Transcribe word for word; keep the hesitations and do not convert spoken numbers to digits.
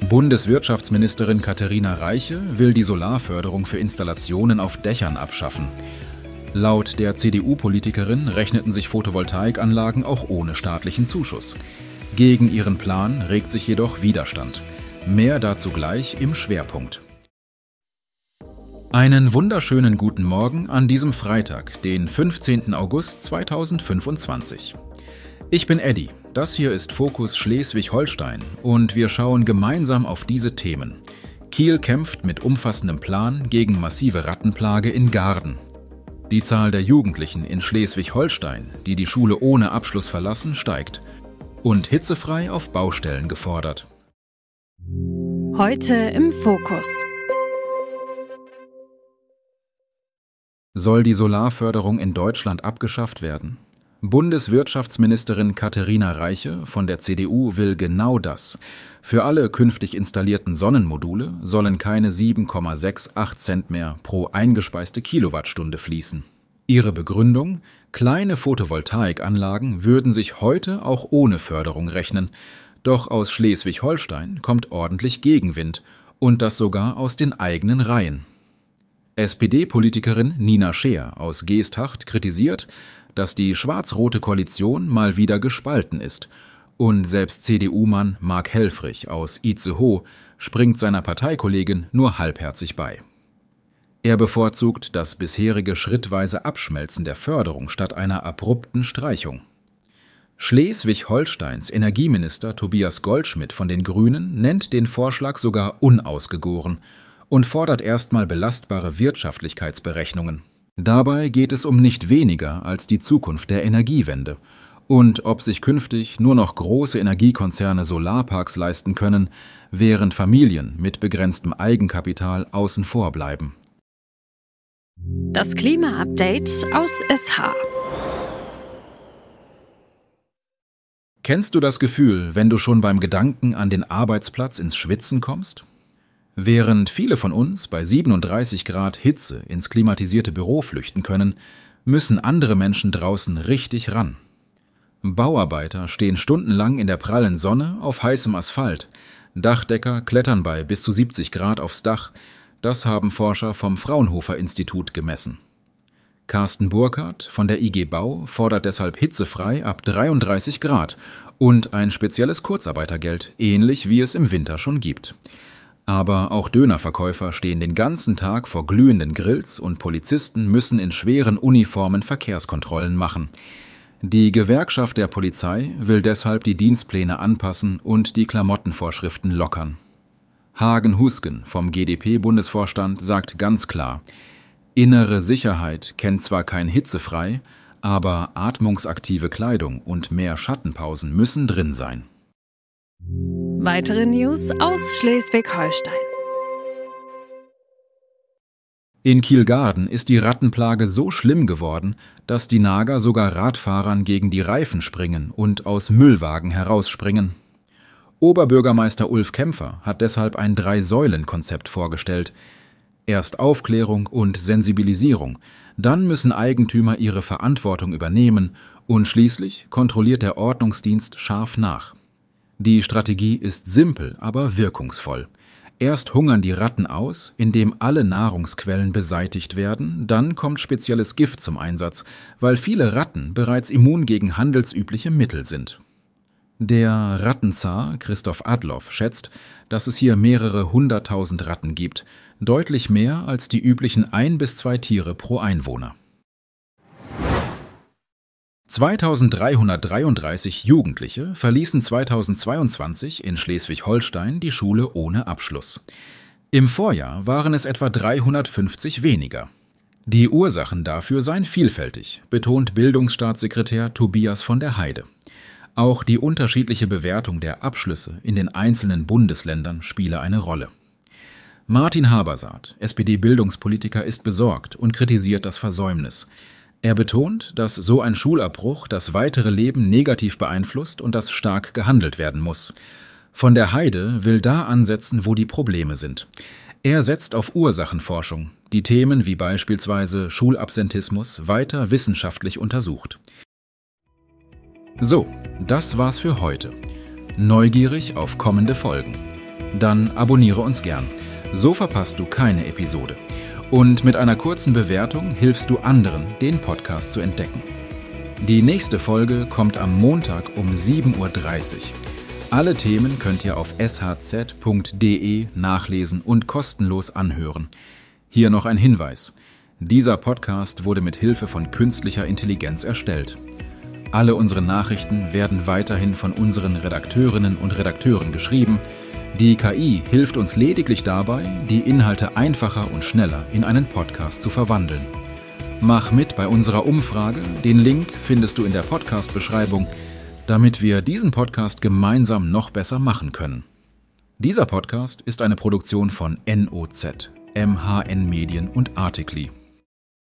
Bundeswirtschaftsministerin Katharina Reiche will die Solarförderung für Installationen auf Dächern abschaffen. Laut der C D U-Politikerin rechneten sich Photovoltaikanlagen auch ohne staatlichen Zuschuss. Gegen ihren Plan regt sich jedoch Widerstand. Mehr dazu gleich im Schwerpunkt. Einen wunderschönen guten Morgen an diesem Freitag, den fünfzehnten August zweitausendfünfundzwanzig. Ich bin Eddie, das hier ist Fokus Schleswig-Holstein und wir schauen gemeinsam auf diese Themen. Kiel kämpft mit umfassendem Plan gegen massive Rattenplage in Gaarden. Die Zahl der Jugendlichen in Schleswig-Holstein, die die Schule ohne Abschluss verlassen, steigt. Und hitzefrei auf Baustellen gefordert. Heute im Fokus. Soll die Solarförderung in Deutschland abgeschafft werden? Bundeswirtschaftsministerin Katharina Reiche von der C D U will genau das. Für alle künftig installierten Sonnenmodule sollen keine sieben Komma achtundsechzig Cent mehr pro eingespeiste Kilowattstunde fließen. Ihre Begründung: Kleine Photovoltaikanlagen würden sich heute auch ohne Förderung rechnen. Doch aus Schleswig-Holstein kommt ordentlich Gegenwind und das sogar aus den eigenen Reihen. S P D-Politikerin Nina Scheer aus Geesthacht kritisiert, dass die schwarz-rote Koalition mal wieder gespalten ist. Und selbst C D U-Mann Marc Helfrich aus Itzehoe springt seiner Parteikollegin nur halbherzig bei. Er bevorzugt das bisherige schrittweise Abschmelzen der Förderung statt einer abrupten Streichung. Schleswig-Holsteins Energieminister Tobias Goldschmidt von den Grünen nennt den Vorschlag sogar unausgegoren und fordert erstmal belastbare Wirtschaftlichkeitsberechnungen. Dabei geht es um nicht weniger als die Zukunft der Energiewende und ob sich künftig nur noch große Energiekonzerne Solarparks leisten können, während Familien mit begrenztem Eigenkapital außen vor bleiben. Das Klima-Update aus S H. Kennst du das Gefühl, wenn du schon beim Gedanken an den Arbeitsplatz ins Schwitzen kommst? Während viele von uns bei siebenunddreißig Grad Hitze ins klimatisierte Büro flüchten können, müssen andere Menschen draußen richtig ran. Bauarbeiter stehen stundenlang in der prallen Sonne auf heißem Asphalt. Dachdecker klettern bei bis zu siebzig Grad aufs Dach. Das haben Forscher vom Fraunhofer-Institut gemessen. Carsten Burkhardt von der I G Bau fordert deshalb hitzefrei ab dreiunddreißig Grad und ein spezielles Kurzarbeitergeld, ähnlich wie es im Winter schon gibt. Aber auch Dönerverkäufer stehen den ganzen Tag vor glühenden Grills und Polizisten müssen in schweren Uniformen Verkehrskontrollen machen. Die Gewerkschaft der Polizei will deshalb die Dienstpläne anpassen und die Klamottenvorschriften lockern. Hagen Husken vom G D P-Bundesvorstand sagt ganz klar: Innere Sicherheit kennt zwar kein hitzefrei, aber atmungsaktive Kleidung und mehr Schattenpausen müssen drin sein. Weitere News aus Schleswig-Holstein. In Kiel-Gaarden ist die Rattenplage so schlimm geworden, dass die Nager sogar Radfahrern gegen die Reifen springen und aus Müllwagen herausspringen. Oberbürgermeister Ulf Kämpfer hat deshalb ein Drei-Säulen-Konzept vorgestellt. Erst Aufklärung und Sensibilisierung, dann müssen Eigentümer ihre Verantwortung übernehmen und schließlich kontrolliert der Ordnungsdienst scharf nach. Die Strategie ist simpel, aber wirkungsvoll. Erst hungern die Ratten aus, indem alle Nahrungsquellen beseitigt werden, dann kommt spezielles Gift zum Einsatz, weil viele Ratten bereits immun gegen handelsübliche Mittel sind. Der Rattenzar Christoph Adloff schätzt, dass es hier mehrere hunderttausend Ratten gibt, deutlich mehr als die üblichen ein bis zwei Tiere pro Einwohner. zweitausenddreihundertdreiunddreißig Jugendliche verließen zweitausendzweiundzwanzig in Schleswig-Holstein die Schule ohne Abschluss. Im Vorjahr waren es etwa dreihundertfünfzig weniger. Die Ursachen dafür seien vielfältig, betont Bildungsstaatssekretär Tobias von der Heide. Auch die unterschiedliche Bewertung der Abschlüsse in den einzelnen Bundesländern spiele eine Rolle. Martin Habersaat, S P D-Bildungspolitiker, ist besorgt und kritisiert das Versäumnis. Er betont, dass so ein Schulabbruch das weitere Leben negativ beeinflusst und dass stark gehandelt werden muss. Von der Heide will da ansetzen, wo die Probleme sind. Er setzt auf Ursachenforschung, die Themen wie beispielsweise Schulabsentismus weiter wissenschaftlich untersucht. So, das war's für heute. Neugierig auf kommende Folgen. Dann abonniere uns gern. So verpasst du keine Episode. Und mit einer kurzen Bewertung hilfst du anderen, den Podcast zu entdecken. Die nächste Folge kommt am Montag um sieben Uhr dreißig. Alle Themen könnt ihr auf s h z punkt d e nachlesen und kostenlos anhören. Hier noch ein Hinweis. Dieser Podcast wurde mit Hilfe von künstlicher Intelligenz erstellt. Alle unsere Nachrichten werden weiterhin von unseren Redakteurinnen und Redakteuren geschrieben. Die K I hilft uns lediglich dabei, die Inhalte einfacher und schneller in einen Podcast zu verwandeln. Mach mit bei unserer Umfrage. Den Link findest du in der Podcast-Beschreibung, damit wir diesen Podcast gemeinsam noch besser machen können. Dieser Podcast ist eine Produktion von N O Z, M H N Medien und Articly.